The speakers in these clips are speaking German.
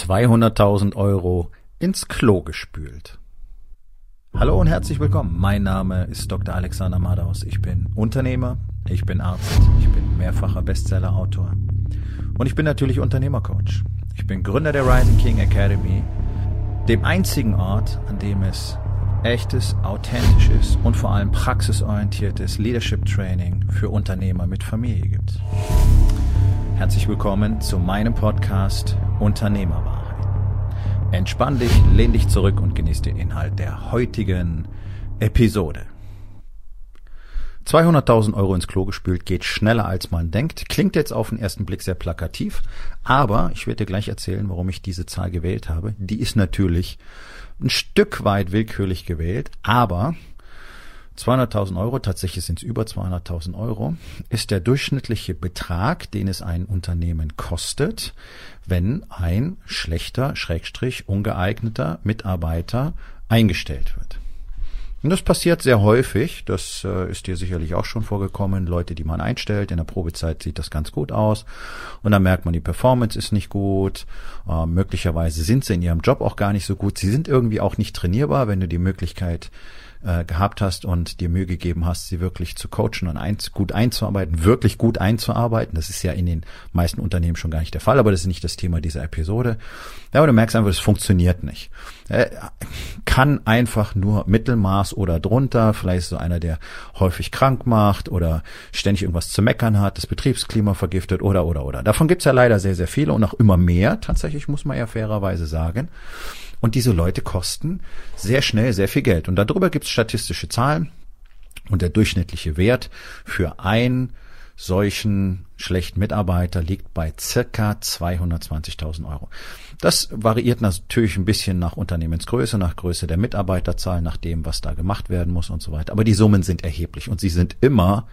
200.000 Euro ins Klo gespült. Hallo und herzlich willkommen. Mein Name ist Dr. Alexander Madaus. Ich bin Unternehmer, ich bin Arzt, ich bin mehrfacher Bestsellerautor und ich bin natürlich Unternehmercoach. Ich bin Gründer der Rising King Academy, dem einzigen Ort, an dem es echtes, authentisches und vor allem praxisorientiertes Leadership Training für Unternehmer mit Familie gibt. Herzlich willkommen zu meinem Podcast Unternehmerwahrheit. Entspann dich, lehn dich zurück und genieß den Inhalt der heutigen Episode. 200.000 Euro ins Klo gespült geht schneller als man denkt. Klingt jetzt auf den ersten Blick sehr plakativ, aber ich werde dir gleich erzählen, warum ich diese Zahl gewählt habe. Die ist natürlich ein Stück weit willkürlich gewählt, aber 200.000 Euro, tatsächlich sind es über 200.000 Euro, ist der durchschnittliche Betrag, den es ein Unternehmen kostet, wenn ein schlechter, ungeeigneter Mitarbeiter eingestellt wird. Und das passiert sehr häufig, das ist dir sicherlich auch schon vorgekommen, Leute, die man einstellt, in der Probezeit sieht das ganz gut aus und dann merkt man, die Performance ist nicht gut, möglicherweise sind sie in ihrem Job auch gar nicht so gut, sie sind irgendwie auch nicht trainierbar, wenn du die Möglichkeit gehabt hast und dir Mühe gegeben hast, sie wirklich zu coachen und wirklich gut einzuarbeiten. Das ist ja in den meisten Unternehmen schon gar nicht der Fall, aber das ist nicht das Thema dieser Episode. Ja, aber du merkst einfach, das funktioniert nicht. Kann einfach nur Mittelmaß oder drunter, vielleicht so einer, der häufig krank macht oder ständig irgendwas zu meckern hat, das Betriebsklima vergiftet oder. Davon gibt's ja leider sehr, sehr viele und auch immer mehr, tatsächlich muss man ja fairerweise sagen. Und diese Leute kosten sehr schnell sehr viel Geld. Und darüber gibt es statistische Zahlen. Und der durchschnittliche Wert für einen solchen schlechten Mitarbeiter liegt bei circa 220.000 Euro. Das variiert natürlich ein bisschen nach Unternehmensgröße, nach Größe der Mitarbeiterzahl, nach dem, was da gemacht werden muss und so weiter. Aber die Summen sind erheblich und sie sind immer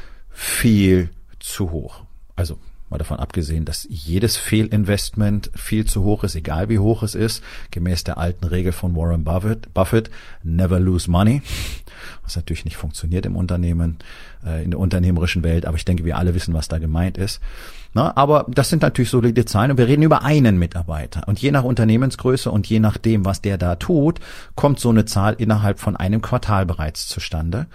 viel zu hoch. Also mal davon abgesehen, dass jedes Fehlinvestment viel zu hoch ist, egal wie hoch es ist, gemäß der alten Regel von Warren Buffett, never lose money, was natürlich nicht funktioniert im Unternehmen, in der unternehmerischen Welt, aber ich denke, wir alle wissen, was da gemeint ist. Aber das sind natürlich solide Zahlen und wir reden über einen Mitarbeiter und je nach Unternehmensgröße und je nachdem, was der da tut, kommt so eine Zahl innerhalb von einem Quartal bereits zustande.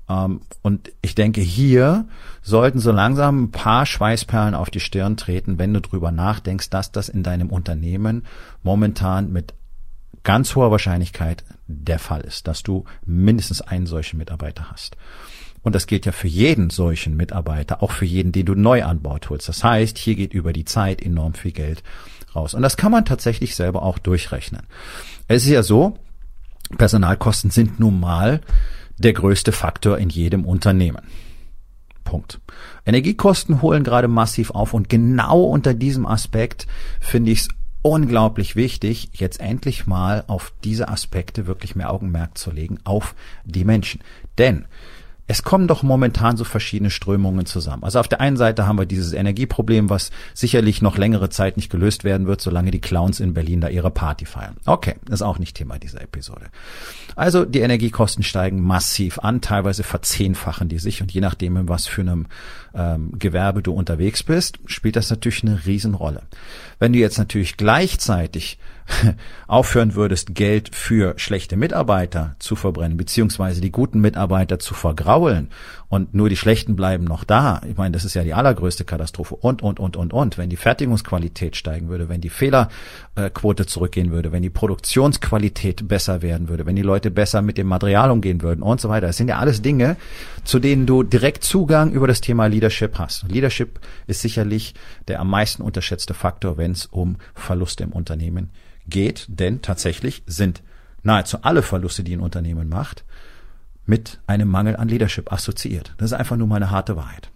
Und ich denke, hier sollten so langsam ein paar Schweißperlen auf die Stirn treten, wenn du drüber nachdenkst, dass das in deinem Unternehmen momentan mit ganz hoher Wahrscheinlichkeit der Fall ist, dass du mindestens einen solchen Mitarbeiter hast. Und das gilt ja für jeden solchen Mitarbeiter, auch für jeden, den du neu an Bord holst. Das heißt, hier geht über die Zeit enorm viel Geld raus. Und das kann man tatsächlich selber auch durchrechnen. Es ist ja so, Personalkosten sind nun mal der größte Faktor in jedem Unternehmen. Punkt. Energiekosten holen gerade massiv auf und genau unter diesem Aspekt finde ich es unglaublich wichtig, jetzt endlich mal auf diese Aspekte wirklich mehr Augenmerk zu legen, auf die Menschen. Denn es kommen doch momentan so verschiedene Strömungen zusammen. Also auf der einen Seite haben wir dieses Energieproblem, was sicherlich noch längere Zeit nicht gelöst werden wird, solange die Clowns in Berlin da ihre Party feiern. Okay, das ist auch nicht Thema dieser Episode. Also die Energiekosten steigen massiv an, teilweise verzehnfachen die sich und je nachdem, in was für einem Gewerbe du unterwegs bist, spielt das natürlich eine Riesenrolle. Wenn du jetzt natürlich gleichzeitig aufhören würdest, Geld für schlechte Mitarbeiter zu verbrennen, beziehungsweise die guten Mitarbeiter zu vergraulen und nur die schlechten bleiben noch da. Ich meine, das ist ja die allergrößte Katastrophe und. Wenn die Fertigungsqualität steigen würde, wenn die Fehlerquote zurückgehen würde, wenn die Produktionsqualität besser werden würde, wenn die Leute besser mit dem Material umgehen würden und so weiter. Das sind ja alles Dinge, zu denen du direkt Zugang über das Thema Leadership hast. Leadership ist sicherlich der am meisten unterschätzte Faktor, wenn es um Verluste im Unternehmen geht, denn tatsächlich sind nahezu alle Verluste, die ein Unternehmen macht, mit einem Mangel an Leadership assoziiert. Das ist einfach nur mal eine harte Wahrheit.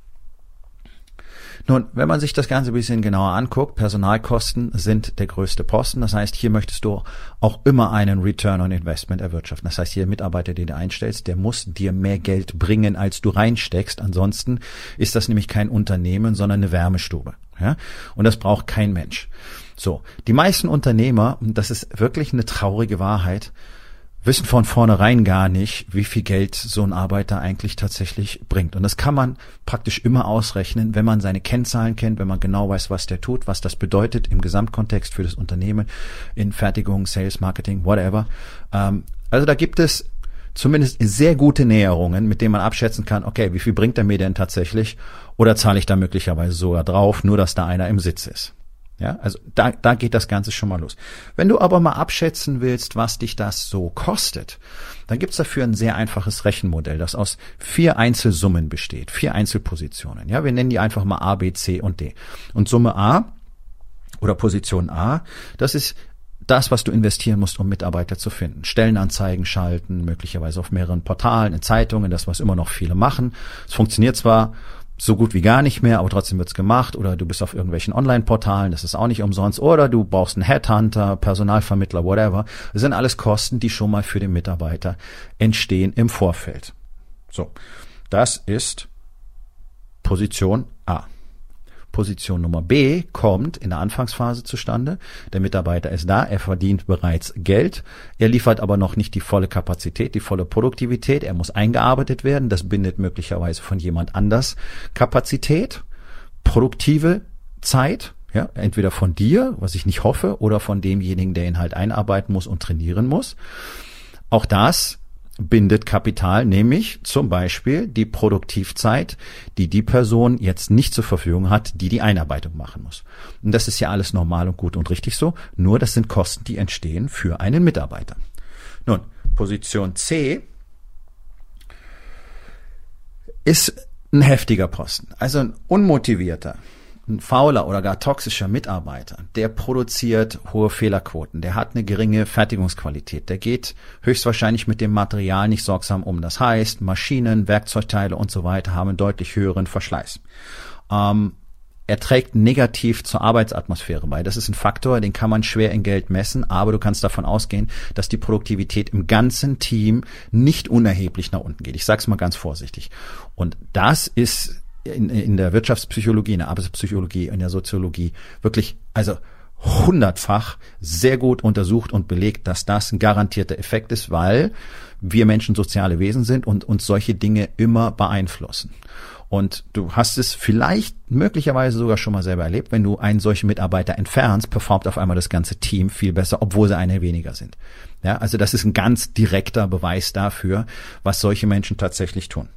Nun, wenn man sich das Ganze ein bisschen genauer anguckt, Personalkosten sind der größte Posten. Das heißt, hier möchtest du auch immer einen Return on Investment erwirtschaften. Das heißt, hier Mitarbeiter, den du einstellst, der muss dir mehr Geld bringen, als du reinsteckst. Ansonsten ist das nämlich kein Unternehmen, sondern eine Wärmestube. Ja? Und das braucht kein Mensch. So, die meisten Unternehmer, und das ist wirklich eine traurige Wahrheit, wissen von vornherein gar nicht, wie viel Geld so ein Arbeiter eigentlich tatsächlich bringt. Und das kann man praktisch immer ausrechnen, wenn man seine Kennzahlen kennt, wenn man genau weiß, was der tut, was das bedeutet im Gesamtkontext für das Unternehmen, in Fertigung, Sales, Marketing, whatever. Also da gibt es zumindest sehr gute Näherungen, mit denen man abschätzen kann, okay, wie viel bringt er mir denn tatsächlich, oder zahle ich da möglicherweise sogar drauf, nur dass da einer im Sitz ist. Ja, also da geht das Ganze schon mal los. Wenn du aber mal abschätzen willst, was dich das so kostet, dann gibt's dafür ein sehr einfaches Rechenmodell, das aus 4 Einzelsummen besteht, 4 Einzelpositionen. Ja, wir nennen die einfach mal A, B, C und D. Und Summe A oder Position A, das ist das, was du investieren musst, um Mitarbeiter zu finden. Stellenanzeigen schalten, möglicherweise auf mehreren Portalen, in Zeitungen, das, was immer noch viele machen. Es funktioniert zwar so gut wie gar nicht mehr, aber trotzdem wird's gemacht. Oder du bist auf irgendwelchen Online-Portalen, das ist auch nicht umsonst. Oder du brauchst einen Headhunter, Personalvermittler, whatever. Das sind alles Kosten, die schon mal für den Mitarbeiter entstehen im Vorfeld. So, das ist Position A. Position Nummer B kommt in der Anfangsphase zustande. Der Mitarbeiter ist da, er verdient bereits Geld, er liefert aber noch nicht die volle Kapazität, die volle Produktivität, er muss eingearbeitet werden, das bindet möglicherweise von jemand anders Kapazität, produktive Zeit, ja, entweder von dir, was ich nicht hoffe, oder von demjenigen, der ihn halt einarbeiten muss und trainieren muss. Auch das bindet Kapital, nämlich zum Beispiel die Produktivzeit, die die Person jetzt nicht zur Verfügung hat, die die Einarbeitung machen muss. Und das ist ja alles normal und gut und richtig so, nur das sind Kosten, die entstehen für einen Mitarbeiter. Nun, Position C ist ein heftiger Posten, also ein unmotivierter, ein fauler oder gar toxischer Mitarbeiter, der produziert hohe Fehlerquoten, der hat eine geringe Fertigungsqualität, der geht höchstwahrscheinlich mit dem Material nicht sorgsam um. Das heißt, Maschinen, Werkzeugteile und so weiter haben einen deutlich höheren Verschleiß. Er trägt negativ zur Arbeitsatmosphäre bei. Das ist ein Faktor, den kann man schwer in Geld messen, aber du kannst davon ausgehen, dass die Produktivität im ganzen Team nicht unerheblich nach unten geht. Ich sage es mal ganz vorsichtig. Und das ist in der Wirtschaftspsychologie, in der Arbeitspsychologie, in der Soziologie wirklich, also 100-fach sehr gut untersucht und belegt, dass das ein garantierter Effekt ist, weil wir Menschen soziale Wesen sind und uns solche Dinge immer beeinflussen. Und du hast es vielleicht möglicherweise sogar schon mal selber erlebt, wenn du einen solchen Mitarbeiter entfernst, performt auf einmal das ganze Team viel besser, obwohl sie eine weniger sind. Ja, also das ist ein ganz direkter Beweis dafür, was solche Menschen tatsächlich tun.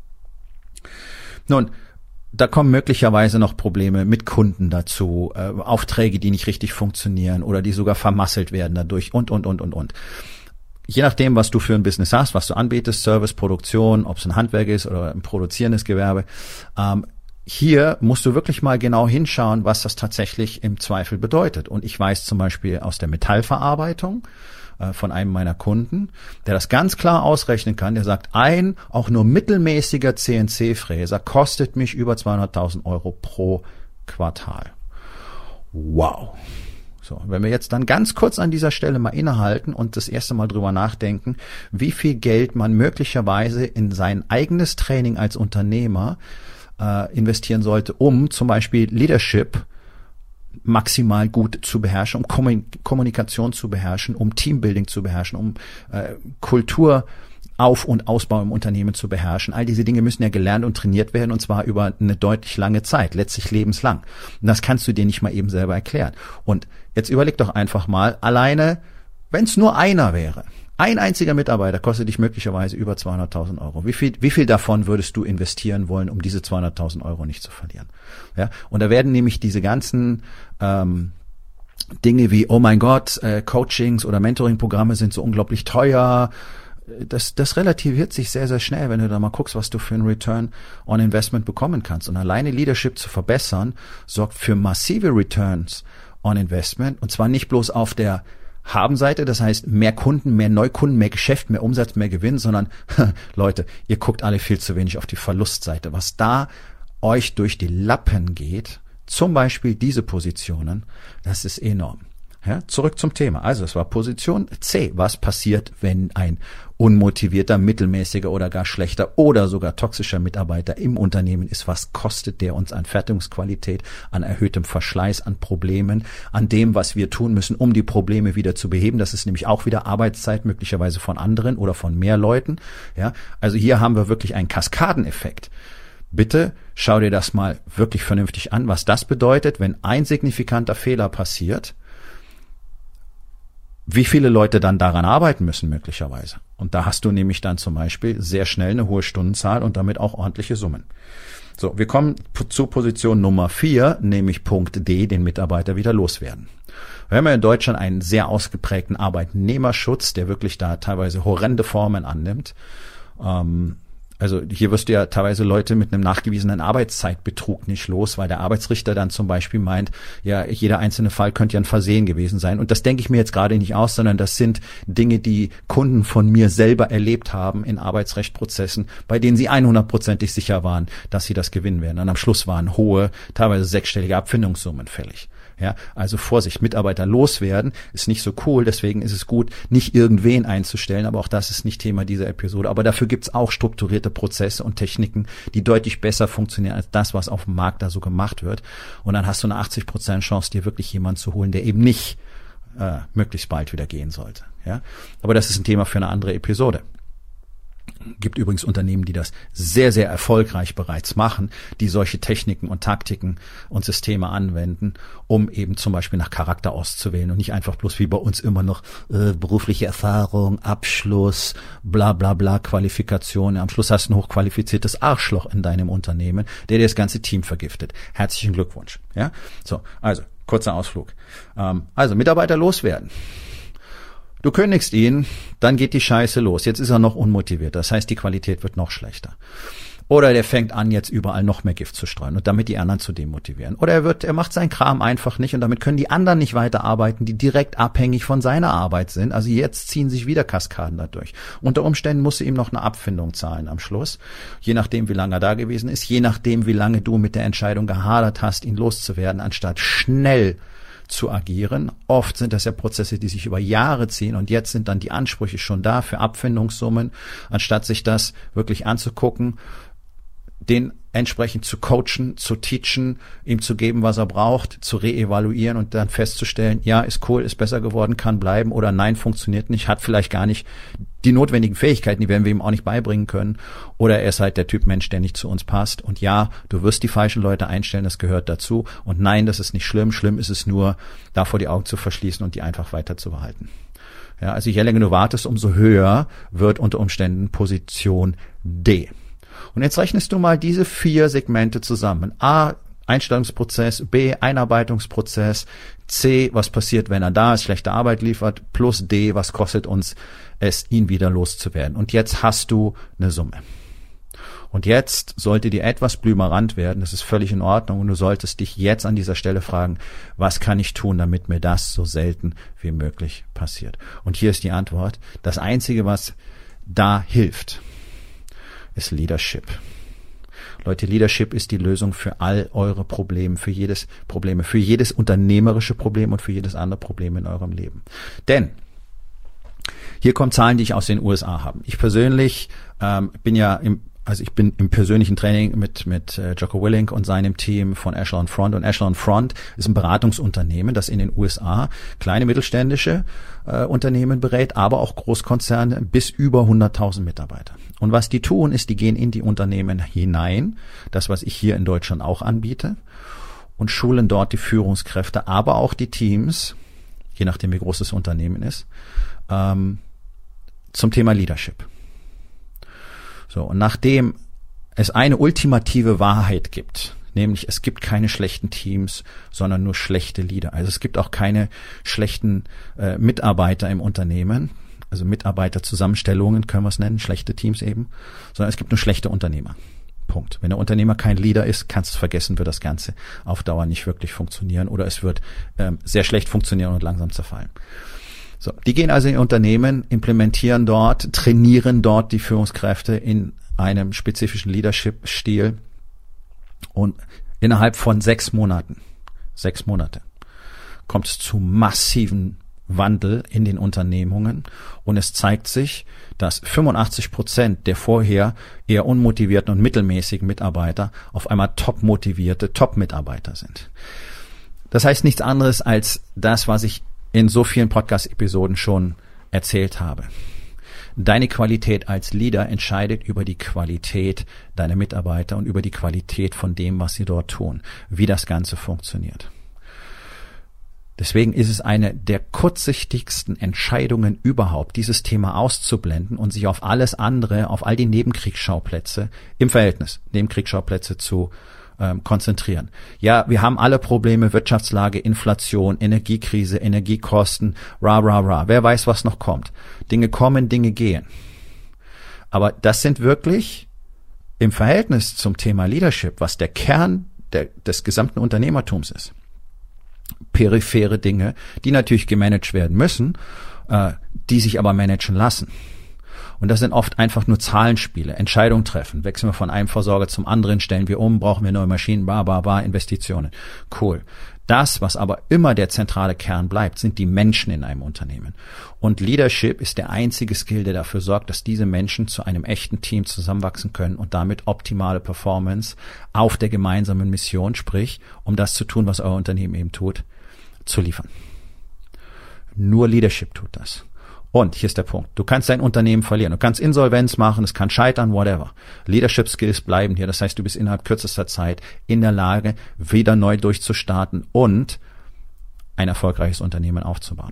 Nun, da kommen möglicherweise noch Probleme mit Kunden dazu, Aufträge, die nicht richtig funktionieren oder die sogar vermasselt werden dadurch und. Je nachdem, was du für ein Business hast, was du anbietest, Service, Produktion, ob es ein Handwerk ist oder ein produzierendes Gewerbe, hier musst du wirklich mal genau hinschauen, was das tatsächlich im Zweifel bedeutet. Und ich weiß zum Beispiel aus der Metallverarbeitung von einem meiner Kunden, der das ganz klar ausrechnen kann, der sagt, ein auch nur mittelmäßiger CNC-Fräser kostet mich über 200.000 Euro pro Quartal. Wow. So, wenn wir jetzt dann ganz kurz an dieser Stelle mal innehalten und das erste Mal drüber nachdenken, wie viel Geld man möglicherweise in sein eigenes Training als Unternehmer investieren sollte, um zum Beispiel Leadership maximal gut zu beherrschen, um Kommunikation zu beherrschen, um Teambuilding zu beherrschen, um Kulturauf- und Ausbau im Unternehmen zu beherrschen. All diese Dinge müssen ja gelernt und trainiert werden, und zwar über eine deutlich lange Zeit, letztlich lebenslang. Und das kannst du dir nicht mal eben selber erklären. Und jetzt überleg doch einfach mal, alleine, wenn es nur einer wäre, ein einziger Mitarbeiter kostet dich möglicherweise über 200.000 Euro. Wie viel davon würdest du investieren wollen, um diese 200.000 Euro nicht zu verlieren? Ja, und da werden nämlich diese ganzen Dinge wie, oh mein Gott, Coachings oder Mentoring-Programme sind so unglaublich teuer. Das relativiert sich sehr, sehr schnell, wenn du da mal guckst, was du für einen Return on Investment bekommen kannst. Und alleine Leadership zu verbessern, sorgt für massive Returns on Investment, und zwar nicht bloß auf der Habenseite, das heißt mehr Kunden, mehr Neukunden, mehr Geschäft, mehr Umsatz, mehr Gewinn, sondern Leute, ihr guckt alle viel zu wenig auf die Verlustseite. Was da euch durch die Lappen geht, zum Beispiel diese Positionen, das ist enorm. Ja, zurück zum Thema. Also es war Position C. Was passiert, wenn ein unmotivierter, mittelmäßiger oder gar schlechter oder sogar toxischer Mitarbeiter im Unternehmen ist? Was kostet der uns an Fertigungsqualität, an erhöhtem Verschleiß, an Problemen, an dem, was wir tun müssen, um die Probleme wieder zu beheben? Das ist nämlich auch wieder Arbeitszeit, möglicherweise von anderen oder von mehr Leuten. Ja, also hier haben wir wirklich einen Kaskadeneffekt. Bitte schau dir das mal wirklich vernünftig an, was das bedeutet, wenn ein signifikanter Fehler passiert, wie viele Leute dann daran arbeiten müssen möglicherweise. Und da hast du nämlich dann zum Beispiel sehr schnell eine hohe Stundenzahl und damit auch ordentliche Summen. So, wir kommen zu Position Nummer 4, nämlich Punkt D, den Mitarbeiter wieder loswerden. Wir haben ja in Deutschland einen sehr ausgeprägten Arbeitnehmerschutz, der wirklich da teilweise horrende Formen annimmt. Also hier wirst du ja teilweise Leute mit einem nachgewiesenen Arbeitszeitbetrug nicht los, weil der Arbeitsrichter dann zum Beispiel meint, ja, jeder einzelne Fall könnte ja ein Versehen gewesen sein. Und das denke ich mir jetzt gerade nicht aus, sondern das sind Dinge, die Kunden von mir selber erlebt haben in Arbeitsrechtprozessen, bei denen sie 100%ig sicher waren, dass sie das gewinnen werden. Und am Schluss waren hohe, teilweise sechsstellige Abfindungssummen fällig. Ja, also Vorsicht, Mitarbeiter loswerden ist nicht so cool, deswegen ist es gut, nicht irgendwen einzustellen, aber auch das ist nicht Thema dieser Episode. Aber dafür gibt's auch strukturierte Prozesse und Techniken, die deutlich besser funktionieren als das, was auf dem Markt da so gemacht wird. Und dann hast du eine 80% Chance, dir wirklich jemanden zu holen, der eben nicht möglichst bald wieder gehen sollte. Ja, aber das ist ein Thema für eine andere Episode. Gibt übrigens Unternehmen, die das sehr, sehr erfolgreich bereits machen, die solche Techniken und Taktiken und Systeme anwenden, um eben zum Beispiel nach Charakter auszuwählen und nicht einfach bloß wie bei uns immer noch berufliche Erfahrung, Abschluss, bla bla bla, Qualifikation. Am Schluss hast du ein hochqualifiziertes Arschloch in deinem Unternehmen, der dir das ganze Team vergiftet. Herzlichen Glückwunsch. Ja, so, also kurzer Ausflug. Also Mitarbeiter loswerden. Du kündigst ihn, dann geht die Scheiße los. Jetzt ist er noch unmotiviert. Das heißt, die Qualität wird noch schlechter. Oder der fängt an, jetzt überall noch mehr Gift zu streuen und damit die anderen zu demotivieren. Oder er macht seinen Kram einfach nicht und damit können die anderen nicht weiterarbeiten, die direkt abhängig von seiner Arbeit sind. Also jetzt ziehen sich wieder Kaskaden dadurch. Unter Umständen musst du ihm noch eine Abfindung zahlen am Schluss. Je nachdem, wie lange er da gewesen ist, je nachdem, wie lange du mit der Entscheidung gehadert hast, ihn loszuwerden, anstatt schnell zu agieren. Oft sind das ja Prozesse, die sich über Jahre ziehen und jetzt sind dann die Ansprüche schon da für Abfindungssummen, anstatt sich das wirklich anzugucken, den entsprechend zu coachen, zu teachen, ihm zu geben, was er braucht, zu reevaluieren und dann festzustellen, ja, ist cool, ist besser geworden, kann bleiben oder nein, funktioniert nicht, hat vielleicht gar nicht die notwendigen Fähigkeiten, die werden wir ihm auch nicht beibringen können oder er ist halt der Typ Mensch, der nicht zu uns passt und ja, du wirst die falschen Leute einstellen, das gehört dazu und nein, das ist nicht schlimm, schlimm ist es nur, davor die Augen zu verschließen und die einfach weiter zu behalten. Ja, also je länger du wartest, umso höher wird unter Umständen Position D. Und jetzt rechnest du mal diese 4 Segmente zusammen. A, Einstellungsprozess, B, Einarbeitungsprozess, C, was passiert, wenn er da ist, schlechte Arbeit liefert, plus D, was kostet uns es, ihn wieder loszuwerden. Und jetzt hast du eine Summe. Und jetzt sollte dir etwas blümerant werden, das ist völlig in Ordnung und du solltest dich jetzt an dieser Stelle fragen, was kann ich tun, damit mir das so selten wie möglich passiert. Und hier ist die Antwort, das Einzige, was da hilft, ist Leadership. Leute, Leadership ist die Lösung für all eure Probleme, für jedes unternehmerische Problem und für jedes andere Problem in eurem Leben. Denn hier kommen Zahlen, die ich aus den USA habe. Ich persönlich ich bin im persönlichen Training mit Jocko Willink und seinem Team von Echelon Front. Und Echelon Front ist ein Beratungsunternehmen, das in den USA kleine mittelständische Unternehmen berät, aber auch Großkonzerne bis über 100.000 Mitarbeiter. Und was die tun, ist, die gehen in die Unternehmen hinein, das, was ich hier in Deutschland auch anbiete, und schulen dort die Führungskräfte, aber auch die Teams, je nachdem wie groß das Unternehmen ist, zum Thema Leadership. So, und nachdem es eine ultimative Wahrheit gibt, nämlich es gibt keine schlechten Teams, sondern nur schlechte Leader. Also es gibt auch keine schlechten Mitarbeiter im Unternehmen, also Mitarbeiterzusammenstellungen können wir es nennen, schlechte Teams eben, sondern es gibt nur schlechte Unternehmer. Punkt. Wenn der Unternehmer kein Leader ist, kannst du vergessen, wird das Ganze auf Dauer nicht wirklich funktionieren oder es wird sehr schlecht funktionieren und langsam zerfallen. So, die gehen also in Unternehmen, implementieren dort, trainieren dort die Führungskräfte in einem spezifischen Leadership-Stil und innerhalb von 6 Monate kommt es zu massiven Wandel in den Unternehmungen und es zeigt sich, dass 85% der vorher eher unmotivierten und mittelmäßigen Mitarbeiter auf einmal top-motivierte Top-Mitarbeiter sind. Das heißt nichts anderes als das, was ich in so vielen Podcast-Episoden schon erzählt habe. Deine Qualität als Leader entscheidet über die Qualität deiner Mitarbeiter und über die Qualität von dem, was sie dort tun, wie das Ganze funktioniert. Deswegen ist es eine der kurzsichtigsten Entscheidungen überhaupt, dieses Thema auszublenden und sich auf alles andere, auf all die Nebenkriegsschauplätze im Verhältnis, Nebenkriegsschauplätze zu konzentrieren. Ja, wir haben alle Probleme, Wirtschaftslage, Inflation, Energiekrise, Energiekosten, Wer weiß, was noch kommt. Dinge kommen, Dinge gehen. Aber das sind wirklich im Verhältnis zum Thema Leadership, was der Kern des gesamten Unternehmertums ist. Periphere Dinge, die natürlich gemanagt werden müssen, die sich aber managen lassen. Und das sind oft einfach nur Zahlenspiele, Entscheidungen treffen. Wechseln wir von einem Versorger zum anderen, stellen wir um, brauchen wir neue Maschinen, Investitionen. Cool. Das, was aber immer der zentrale Kern bleibt, sind die Menschen in einem Unternehmen. Und Leadership ist der einzige Skill, der dafür sorgt, dass diese Menschen zu einem echten Team zusammenwachsen können und damit optimale Performance auf der gemeinsamen Mission, sprich, um das zu tun, was euer Unternehmen eben tut, zu liefern. Nur Leadership tut das. Und hier ist der Punkt. Du kannst dein Unternehmen verlieren. Du kannst Insolvenz machen, es kann scheitern, whatever. Leadership Skills bleiben hier. Das heißt, du bist innerhalb kürzester Zeit in der Lage, wieder neu durchzustarten und ein erfolgreiches Unternehmen aufzubauen.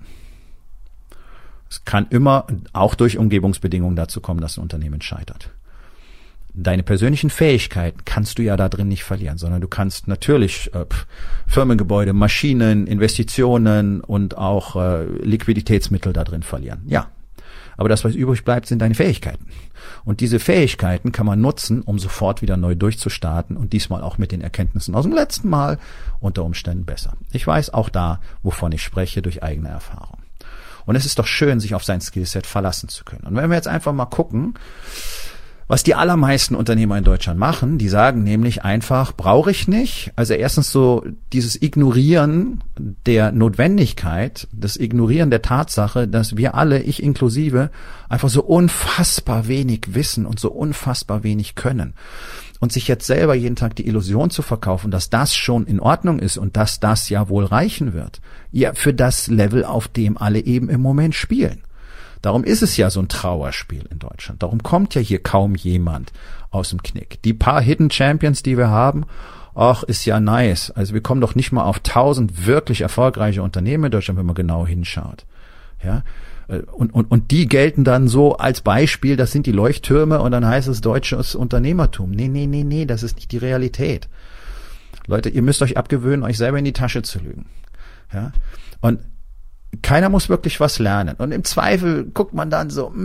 Es kann immer auch durch Umgebungsbedingungen dazu kommen, dass ein Unternehmen scheitert. Deine persönlichen Fähigkeiten kannst du ja da drin nicht verlieren, sondern du kannst natürlich Firmengebäude, Maschinen, Investitionen und auch Liquiditätsmittel da drin verlieren. Ja, aber das, was übrig bleibt, sind deine Fähigkeiten. Und diese Fähigkeiten kann man nutzen, um sofort wieder neu durchzustarten und diesmal auch mit den Erkenntnissen aus dem letzten Mal unter Umständen besser. Ich weiß auch da, wovon ich spreche, durch eigene Erfahrung. Und es ist doch schön, sich auf sein Skillset verlassen zu können. Und wenn wir jetzt einfach mal gucken, was die allermeisten Unternehmer in Deutschland machen, die sagen nämlich einfach, brauche ich nicht. Also erstens so dieses Ignorieren der Notwendigkeit, das Ignorieren der Tatsache, dass wir alle, ich inklusive, einfach so unfassbar wenig wissen und so unfassbar wenig können. Und sich jetzt selber jeden Tag die Illusion zu verkaufen, dass das schon in Ordnung ist und dass das ja wohl reichen wird. Ja, für das Level, auf dem alle eben im Moment spielen. Darum ist es ja so ein Trauerspiel in Deutschland. Darum kommt ja hier kaum jemand aus dem Knick. Die paar Hidden Champions, die wir haben, ach, ist ja nice. Also wir kommen doch nicht mal auf 1000 wirklich erfolgreiche Unternehmen in Deutschland, wenn man genau hinschaut. Ja, und die gelten dann so als Beispiel, das sind die Leuchttürme und dann heißt es deutsches Unternehmertum. Nee, das ist nicht die Realität. Leute, ihr müsst euch abgewöhnen, euch selber in die Tasche zu lügen. Ja, und keiner muss wirklich was lernen. Und im Zweifel guckt man dann so,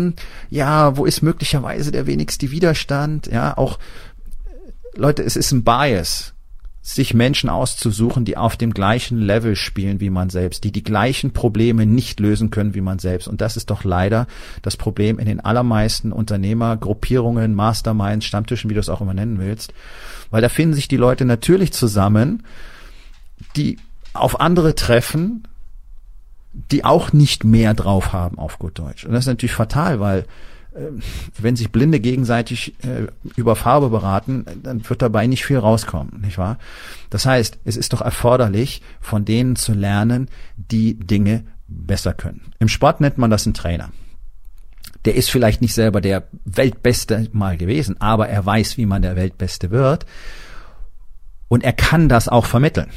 ja, wo ist möglicherweise der wenigste Widerstand? Ja, auch, Leute, es ist ein Bias, sich Menschen auszusuchen, die auf dem gleichen Level spielen wie man selbst, die die gleichen Probleme nicht lösen können wie man selbst. Und das ist doch leider das Problem in den allermeisten Unternehmergruppierungen, Masterminds, Stammtischen, wie du es auch immer nennen willst. Weil da finden sich die Leute natürlich zusammen, die auf andere treffen, die auch nicht mehr drauf haben, auf gut Deutsch. Und das ist natürlich fatal, weil wenn sich Blinde gegenseitig über Farbe beraten, dann wird dabei nicht viel rauskommen, nicht wahr? Das heißt, es ist doch erforderlich, von denen zu lernen, die Dinge besser können. Im Sport nennt man das einen Trainer. Der ist vielleicht nicht selber der Weltbeste mal gewesen, aber er weiß, wie man der Weltbeste wird und er kann das auch vermitteln.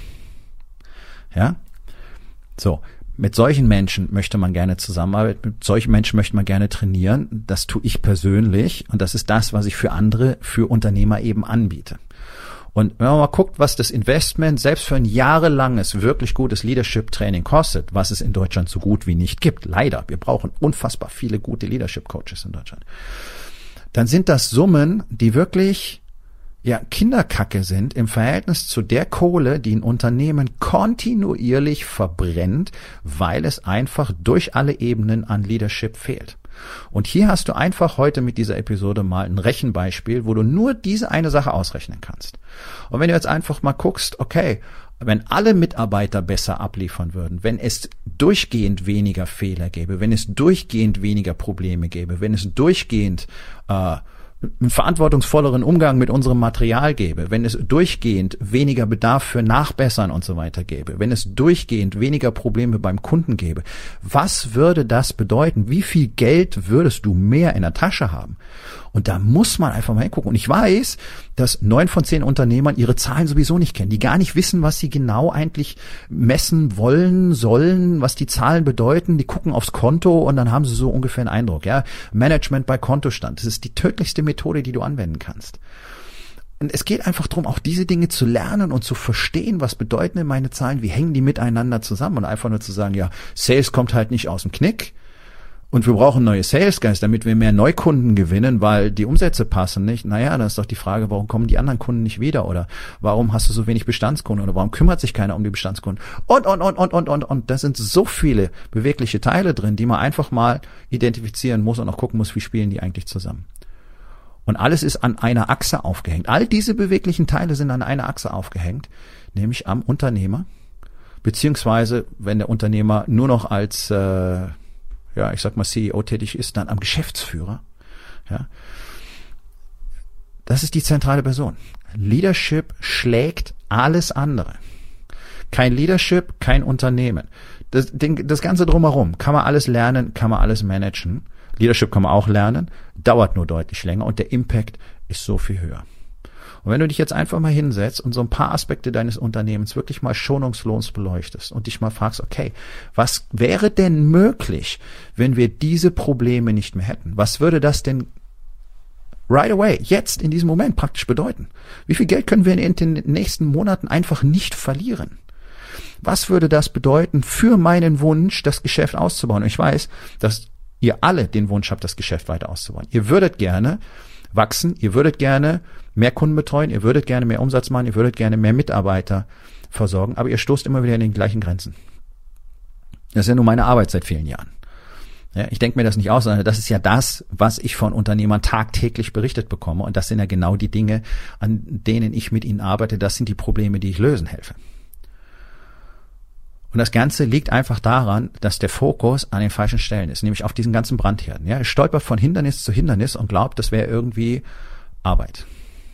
Ja? So. Mit solchen Menschen möchte man gerne zusammenarbeiten, mit solchen Menschen möchte man gerne trainieren. Das tue ich persönlich und das ist das, was ich für andere, für Unternehmer eben anbiete. Und wenn man mal guckt, was das Investment selbst für ein jahrelanges, wirklich gutes Leadership-Training kostet, was es in Deutschland so gut wie nicht gibt, leider, wir brauchen unfassbar viele gute Leadership-Coaches in Deutschland, dann sind das Summen, die wirklich Kinderkacke sind im Verhältnis zu der Kohle, die ein Unternehmen kontinuierlich verbrennt, weil es einfach durch alle Ebenen an Leadership fehlt. Und hier hast du einfach heute mit dieser Episode mal ein Rechenbeispiel, wo du nur diese eine Sache ausrechnen kannst. Und wenn du jetzt einfach mal guckst, okay, wenn alle Mitarbeiter besser abliefern würden, wenn es durchgehend weniger Fehler gäbe, wenn es durchgehend weniger Probleme gäbe, wenn es durchgehend einen verantwortungsvolleren Umgang mit unserem Material gäbe, wenn es durchgehend weniger Bedarf für Nachbessern und so weiter gäbe, wenn es durchgehend weniger Probleme beim Kunden gäbe, was würde das bedeuten? Wie viel Geld würdest du mehr in der Tasche haben? Und da muss man einfach mal hingucken. Und ich weiß, dass 9 von 10 Unternehmern ihre Zahlen sowieso nicht kennen, die gar nicht wissen, was sie genau eigentlich messen wollen, sollen, was die Zahlen bedeuten. Die gucken aufs Konto und dann haben sie so ungefähr einen Eindruck. Ja, Management bei Kontostand, das ist die tödlichste Methode, die du anwenden kannst. Und es geht einfach darum, auch diese Dinge zu lernen und zu verstehen, was bedeuten denn meine Zahlen, wie hängen die miteinander zusammen und einfach nur zu sagen, ja, Sales kommt halt nicht aus dem Knick. Und wir brauchen neue Sales Guys, damit wir mehr Neukunden gewinnen, weil die Umsätze passen nicht. Naja, dann ist doch die Frage, warum kommen die anderen Kunden nicht wieder? Oder warum hast du so wenig Bestandskunden? Oder warum kümmert sich keiner um die Bestandskunden? Und da sind so viele bewegliche Teile drin, die man einfach mal identifizieren muss und auch gucken muss, wie spielen die eigentlich zusammen. Und alles ist an einer Achse aufgehängt. All diese beweglichen Teile sind an einer Achse aufgehängt, nämlich am Unternehmer. Beziehungsweise, wenn der Unternehmer nur noch als ich sag mal CEO tätig ist, dann am Geschäftsführer. Ja. Das ist die zentrale Person. Leadership schlägt alles andere. Kein Leadership, kein Unternehmen. Das Ganze drumherum kann man alles lernen, kann man alles managen. Leadership kann man auch lernen, dauert nur deutlich länger und der Impact ist so viel höher. Und wenn du dich jetzt einfach mal hinsetzt und so ein paar Aspekte deines Unternehmens wirklich mal schonungslos beleuchtest und dich mal fragst, okay, was wäre denn möglich, wenn wir diese Probleme nicht mehr hätten? Was würde das denn right away, jetzt in diesem Moment praktisch bedeuten? Wie viel Geld können wir in den nächsten Monaten einfach nicht verlieren? Was würde das bedeuten für meinen Wunsch, das Geschäft auszubauen? Und ich weiß, dass ihr alle den Wunsch habt, das Geschäft weiter auszubauen. Ihr würdet gerne wachsen, ihr würdet gerne mehr Kunden betreuen, ihr würdet gerne mehr Umsatz machen, ihr würdet gerne mehr Mitarbeiter versorgen, aber ihr stoßt immer wieder in den gleichen Grenzen. Das ist ja nur meine Arbeit seit vielen Jahren. Ja, ich denke mir das nicht aus, sondern das ist ja das, was ich von Unternehmern tagtäglich berichtet bekomme und das sind ja genau die Dinge, an denen ich mit ihnen arbeite, das sind die Probleme, die ich lösen helfe. Und das Ganze liegt einfach daran, dass der Fokus an den falschen Stellen ist, nämlich auf diesen ganzen Brandherden. Ja, er stolpert von Hindernis zu Hindernis und glaubt, das wäre irgendwie Arbeit.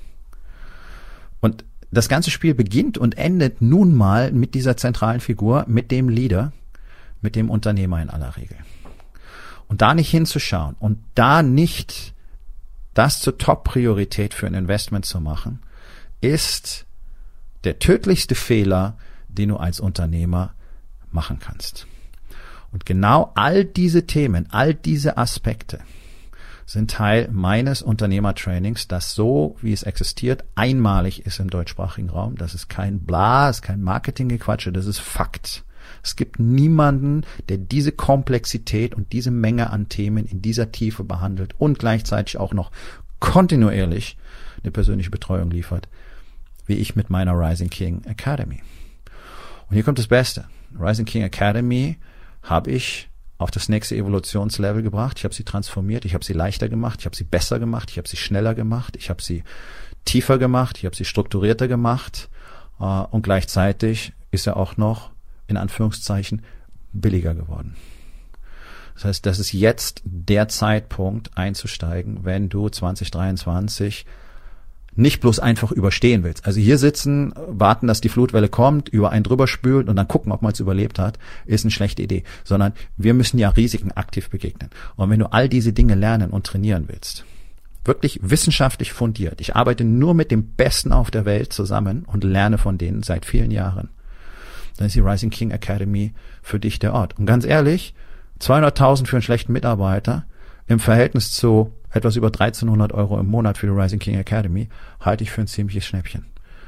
Und das ganze Spiel beginnt und endet nun mal mit dieser zentralen Figur, mit dem Leader, mit dem Unternehmer in aller Regel. Und da nicht hinzuschauen und da nicht das zur Top-Priorität für ein Investment zu machen, ist der tödlichste Fehler, den du als Unternehmer machen kannst. Und genau all diese Themen, all diese Aspekte sind Teil meines Unternehmertrainings, das so, wie es existiert, einmalig ist im deutschsprachigen Raum. Das ist kein Bla, das ist kein Marketinggequatsche, das ist Fakt. Es gibt niemanden, der diese Komplexität und diese Menge an Themen in dieser Tiefe behandelt und gleichzeitig auch noch kontinuierlich eine persönliche Betreuung liefert, wie ich mit meiner Rising King Academy. Und hier kommt das Beste. Rising King Academy habe ich auf das nächste Evolutionslevel gebracht. Ich habe sie transformiert, ich habe sie leichter gemacht, ich habe sie besser gemacht, ich habe sie schneller gemacht, ich habe sie tiefer gemacht, ich habe sie strukturierter gemacht und gleichzeitig ist er auch noch, in Anführungszeichen, billiger geworden. Das heißt, das ist jetzt der Zeitpunkt einzusteigen, wenn du 2023 nicht bloß einfach überstehen willst. Also hier sitzen, warten, dass die Flutwelle kommt, über einen drüber spült und dann gucken, ob man es überlebt hat, ist eine schlechte Idee. Sondern wir müssen ja Risiken aktiv begegnen. Und wenn du all diese Dinge lernen und trainieren willst, wirklich wissenschaftlich fundiert, ich arbeite nur mit dem Besten auf der Welt zusammen und lerne von denen seit vielen Jahren, dann ist die Rising King Academy für dich der Ort. Und ganz ehrlich, 200.000 für einen schlechten Mitarbeiter im Verhältnis zu etwas über 1.300 € im Monat für die Rising King Academy halte ich für ein ziemliches Schnäppchen.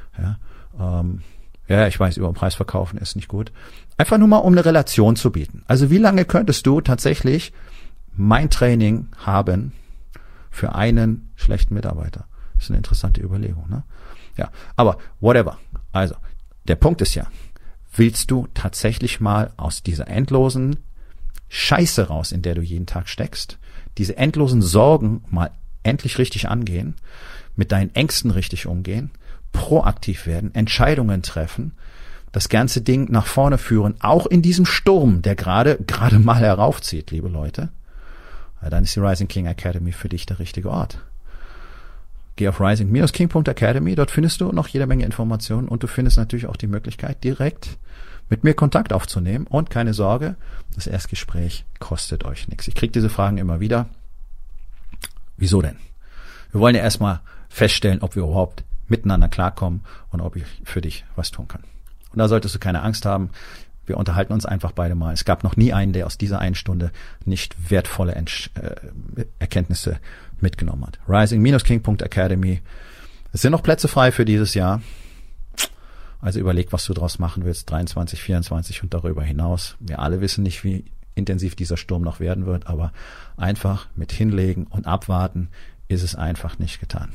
Ja, ich weiß, über den Preis verkaufen ist nicht gut. Einfach nur mal, um eine Relation zu bieten. Also wie lange könntest du tatsächlich mein Training haben für einen schlechten Mitarbeiter? Das ist eine interessante Überlegung, ne? Ja, aber whatever. Also, der Punkt ist ja, willst du tatsächlich mal aus dieser endlosen Scheiße raus, in der du jeden Tag steckst, diese endlosen Sorgen mal endlich richtig angehen, mit deinen Ängsten richtig umgehen, proaktiv werden, Entscheidungen treffen, das ganze Ding nach vorne führen, auch in diesem Sturm, der gerade mal heraufzieht, liebe Leute, dann ist die Rising King Academy für dich der richtige Ort. Geh auf rising-king.academy, dort findest du noch jede Menge Informationen und du findest natürlich auch die Möglichkeit, direkt mit mir Kontakt aufzunehmen. Und keine Sorge, das Erstgespräch kostet euch nichts. Ich kriege diese Fragen immer wieder. Wieso denn? Wir wollen ja erstmal feststellen, ob wir überhaupt miteinander klarkommen und ob ich für dich was tun kann. Und da solltest du keine Angst haben. Wir unterhalten uns einfach beide mal. Es gab noch nie einen, der aus dieser einen Stunde nicht wertvolle Erkenntnisse mitgenommen hat. rising-king.academy. Es sind noch Plätze frei für dieses Jahr. Also überleg, was du draus machen willst. 23, 24 und darüber hinaus. Wir alle wissen nicht, wie intensiv dieser Sturm noch werden wird, aber einfach mit hinlegen und abwarten ist es einfach nicht getan.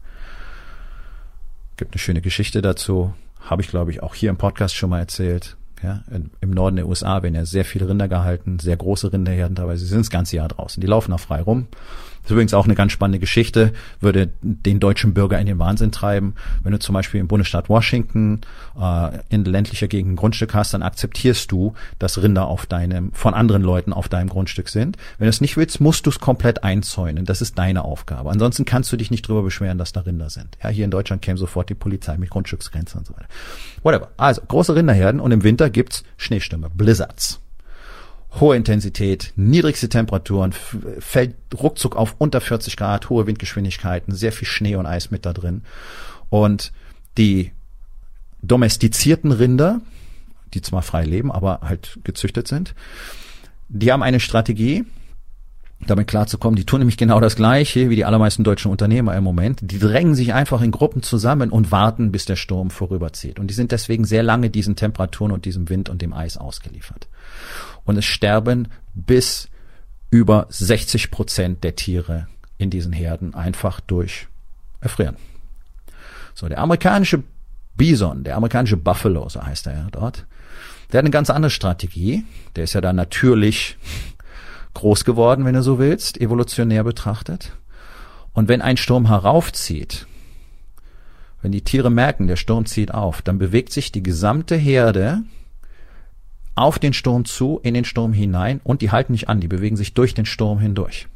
Gibt eine schöne Geschichte dazu. Habe ich, glaube ich, auch hier im Podcast schon mal erzählt. Ja, im Norden der USA werden ja sehr viele Rinder gehalten, sehr große Rinderherden dabei. Sie sind das ganze Jahr draußen. Die laufen auch frei rum. Das ist übrigens auch eine ganz spannende Geschichte, würde den deutschen Bürger in den Wahnsinn treiben. Wenn du zum Beispiel im Bundesstaat Washington in ländlicher Gegend ein Grundstück hast, dann akzeptierst du, dass Rinder von anderen Leuten auf deinem Grundstück sind. Wenn du es nicht willst, musst du es komplett einzäunen. Das ist deine Aufgabe. Ansonsten kannst du dich nicht drüber beschweren, dass da Rinder sind. Ja, hier in Deutschland käme sofort die Polizei mit Grundstücksgrenze und so weiter. Whatever. Also, große Rinderherden und im Winter gibt's Schneestürme, Blizzards. Hohe Intensität, niedrigste Temperaturen, fällt ruckzuck auf unter 40 Grad, hohe Windgeschwindigkeiten, sehr viel Schnee und Eis mit da drin. Und die domestizierten Rinder, die zwar frei leben, aber halt gezüchtet sind, die haben eine Strategie, damit klarzukommen. Die tun nämlich genau das Gleiche wie die allermeisten deutschen Unternehmer im Moment. Die drängen sich einfach in Gruppen zusammen und warten, bis der Sturm vorüberzieht. Und die sind deswegen sehr lange diesen Temperaturen und diesem Wind und dem Eis ausgeliefert. Und es sterben bis über 60% der Tiere in diesen Herden einfach durch Erfrieren. So, der amerikanische Bison, der amerikanische Buffalo, so heißt er ja dort, der hat eine ganz andere Strategie. Der ist ja da natürlich groß geworden, wenn du so willst, evolutionär betrachtet. Und wenn ein Sturm heraufzieht, wenn die Tiere merken, der Sturm zieht auf, dann bewegt sich die gesamte Herde auf den Sturm zu, in den Sturm hinein und die halten nicht an, die bewegen sich durch den Sturm hindurch.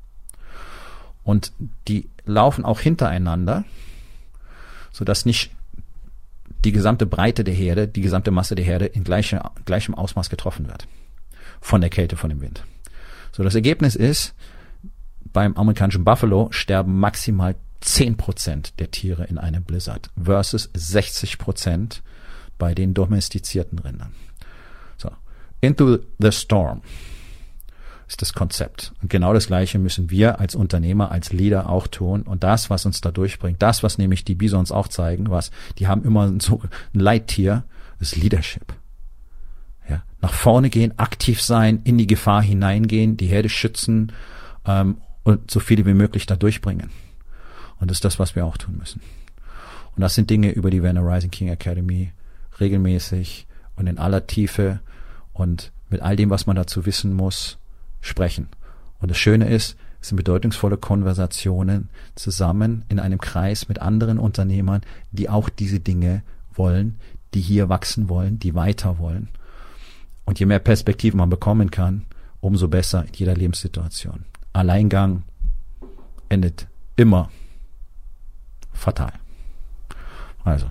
Und die laufen auch hintereinander, sodass nicht die gesamte Breite der Herde, die gesamte Masse der Herde in gleichem Ausmaß getroffen wird. Von der Kälte, von dem Wind. So, das Ergebnis ist, beim amerikanischen Buffalo sterben maximal 10% der Tiere in einem Blizzard versus 60% bei den domestizierten Rindern. So, into the storm ist das Konzept. Und genau das Gleiche müssen wir als Unternehmer, als Leader auch tun. Und das, was uns da durchbringt, das, was nämlich die Bisons auch zeigen, die haben immer so ein Leittier, ist Leadership. Ja, nach vorne gehen, aktiv sein, in die Gefahr hineingehen, die Herde schützen und so viele wie möglich da durchbringen. Und das ist das, was wir auch tun müssen. Und das sind Dinge, über die wir in der Rising King Academy regelmäßig und in aller Tiefe und mit all dem, was man dazu wissen muss, sprechen. Und das Schöne ist, es sind bedeutungsvolle Konversationen zusammen in einem Kreis mit anderen Unternehmern, die auch diese Dinge wollen, die hier wachsen wollen, die weiter wollen. Und je mehr Perspektiven man bekommen kann, umso besser in jeder Lebenssituation. Alleingang endet immer fatal. Also,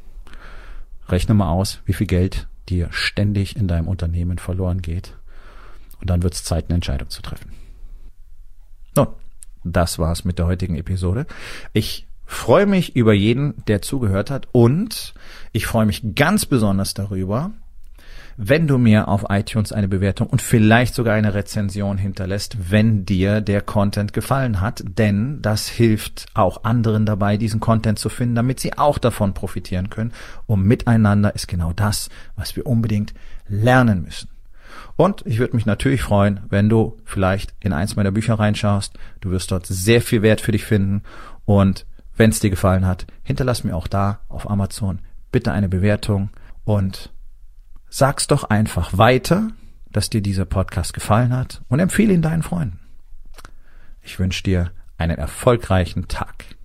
rechne mal aus, wie viel Geld dir ständig in deinem Unternehmen verloren geht. Und dann wird es Zeit, eine Entscheidung zu treffen. Nun, das war's mit der heutigen Episode. Ich freue mich über jeden, der zugehört hat. Und ich freue mich ganz besonders darüber, wenn du mir auf iTunes eine Bewertung und vielleicht sogar eine Rezension hinterlässt, wenn dir der Content gefallen hat, denn das hilft auch anderen dabei, diesen Content zu finden, damit sie auch davon profitieren können. Und miteinander ist genau das, was wir unbedingt lernen müssen. Und ich würde mich natürlich freuen, wenn du vielleicht in eins meiner Bücher reinschaust. Du wirst dort sehr viel Wert für dich finden. Und wenn es dir gefallen hat, hinterlass mir auch da auf Amazon bitte eine Bewertung und sag's doch einfach weiter, dass dir dieser Podcast gefallen hat und empfehle ihn deinen Freunden. Ich wünsche dir einen erfolgreichen Tag.